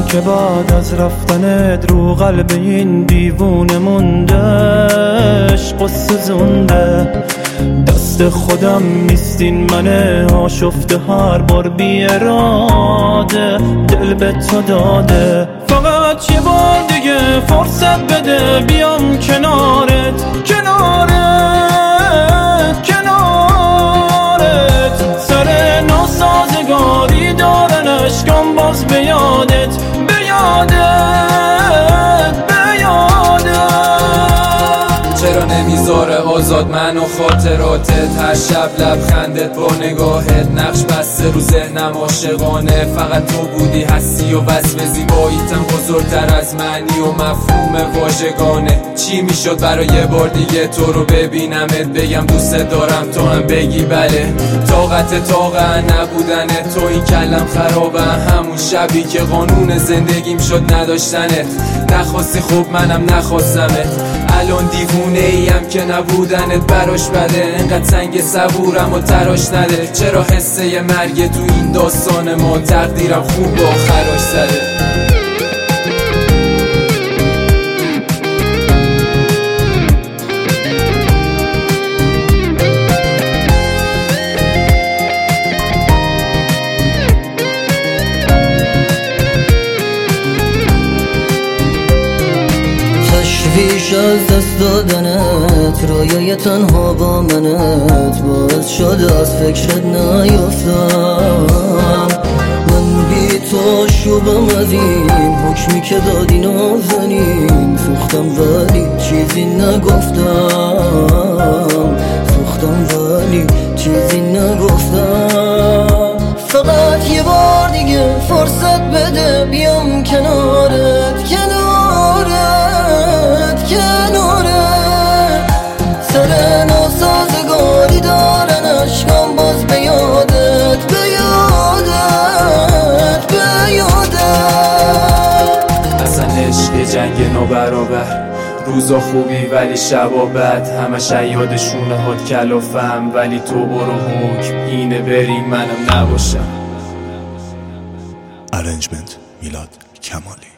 که بعد از رفتنت رو قلب این دیوونه موندش قصه زنده. دست خودم نیستین من آشفته هر بار بی اراده دل به تو داده. فقط یه بار دیگه فرصت بده بیام کنارت سر ناسازگاری دارن اشکام باز به یادت چرا نمیذاره آزاد من و خاطراتت؟ هر شب لبخندت با نگاهت نقش بسته رو ذهنم عاشقانه. فقط تو بودی هستی و وصف زیباییتم بزرگتر از معنی و مفهوم واژگانه. چی میشد برای یه بار دیگه تو رو ببینمت بگم دوست دارم تو هم بگی بله؟ طاقت واقعا نبودنت تو این کلم خرابه. همون شبی که قانون زندگیم شد نداشتنت. نخواستی خوب منم نخواستمت. الان دیوونه ایم که نبودنت براش بده. انقدر سنگ صبورم و تراش نده. چرا حسه ی مرگ تو این داستان ما تقدیرم خوب با آخراش زده. تشویش از دست دادنت رویای تنها با منت باعث شد از فکرت نیفتم. من بی تو شوبم از این حکمی که دادی نازنین. سوختم ولی چیزی نگفتم فقط یه بار دیگه فرصت بده بیام کنارت سر ناسازگاری دارن اشکام باز به یادت اصلا عشق جنگ نوبرابر. روزا خوبی ولی شبا بد. همه شیادشونه هات کلافم ولی تو برو حکم اینه بریم منم نباشم. ارنجمنت میلاد کمالی.